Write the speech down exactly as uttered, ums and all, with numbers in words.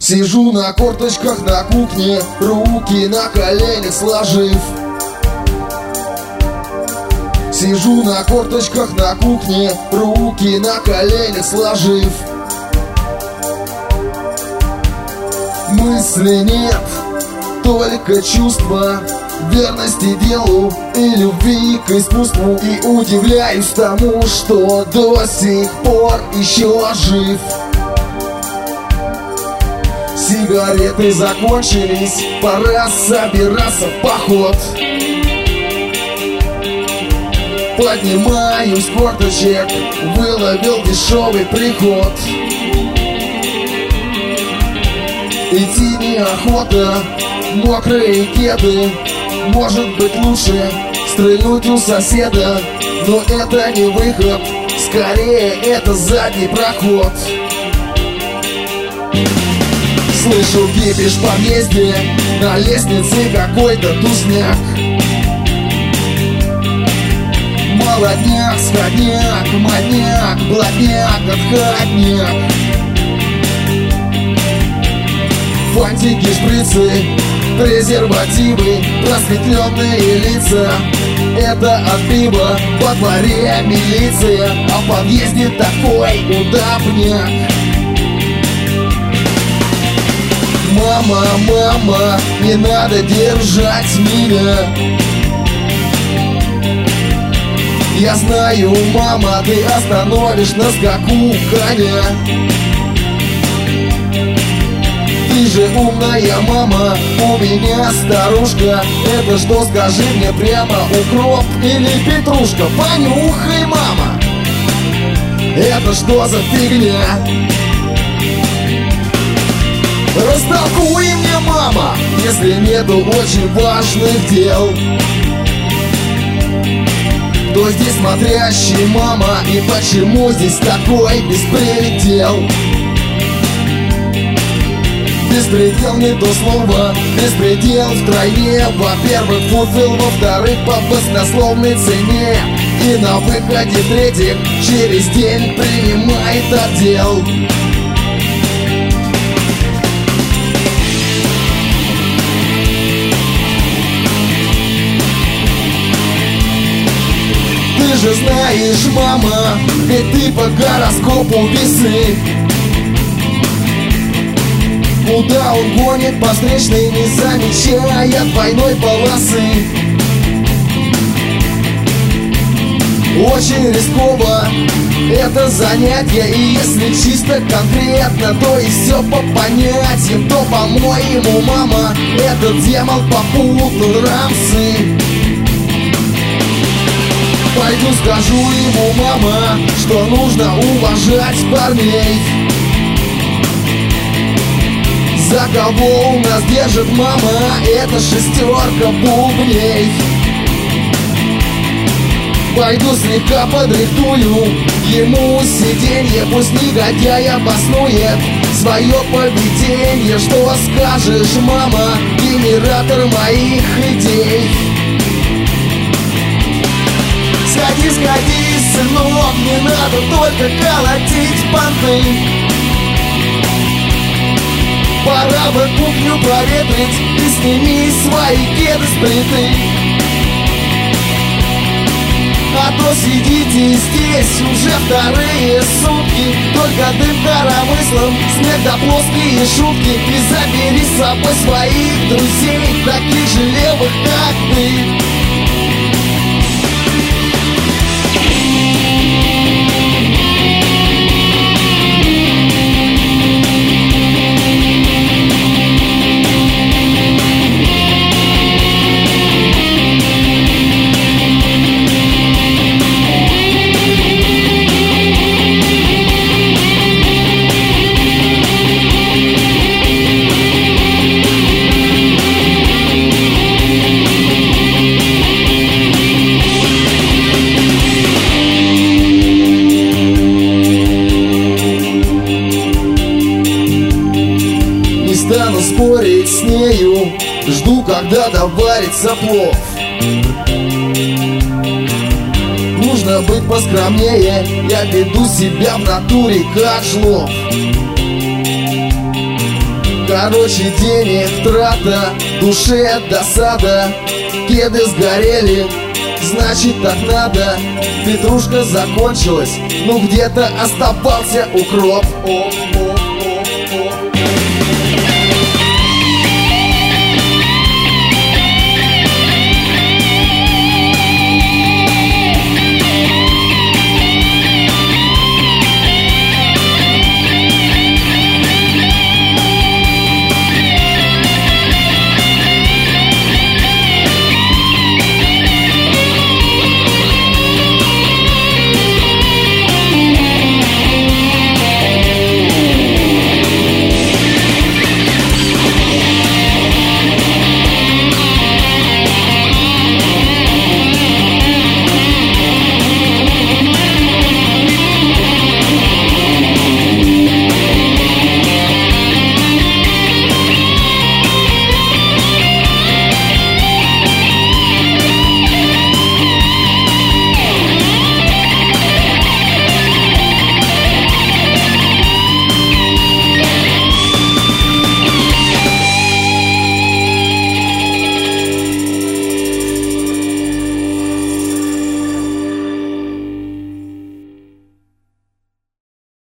Сижу на корточках на кухне, руки на коленях сложив. Сижу на корточках на кухне, руки на коленях сложив. Мысли нет, только чувства верности делу и любви к искусству. И удивляюсь тому, что до сих пор еще жив. Сигареты закончились, пора собираться в поход. Поднимаюсь с корточек, выловил дешевый приход. Идти неохота, мокрые кеды. Может быть лучше стрельнуть у соседа, но это не выход, скорее это задний проход. Слышу кипиш в подъезде, на лестнице какой-то тусняк. Молодняк, сходняк, маньяк, блатняк, отходняк. Фантики, шприцы, презервативы, просветленные лица. Это от пива во дворе милиция, а в подъезде такой удобняк. Мама, мама, не надо держать меня. Я знаю, мама, ты остановишь на скаку коня. Ты же умная мама, у меня старушка. Это что, скажи мне прямо, укроп или петрушка? Понюхай, мама, это что за фигня? Растолкуй мне, мама, если нету очень важных дел. Кто здесь смотрящий, мама, и почему здесь такой беспредел? Беспредел не то слово, беспредел втройне. Во-первых, фуфел, во-вторых, по баснословной цене. И на выходе в-третьих, через день принимает отдел. Ты же знаешь, мама, ведь ты по гороскопу весы. Куда он гонит по встречной, не замечая двойной полосы. Очень рисково это занятие, и если чисто конкретно, то и все по понятиям, то, по-моему, мама, этот демон попутал рамсы. Пойду скажу ему, мама, что нужно уважать парней. За кого у нас держит мама, это шестерка бубней. Пойду слегка подрихтую ему сиденье, пусть негодяй обоснует свое поведение. Что скажешь, мама, генератор моих идей? Сходи, сходи, сынок, не надо только колотить понты. Пора бы кухню проветрить и сними свои кеды с плиты. А то сидите здесь уже вторые сутки, только дым коромыслом, смех да плоские шутки. И забери с собой своих друзей, таких же левых, как ты. Стану спорить с нею, жду, когда доварится плов. Нужно быть поскромнее, я веду себя в натуре как жлоб. Короче, денег трата, душе досада. Кеды сгорели, значит так надо. Петрушка закончилась, ну где-то оставался укроп. Оп, оп.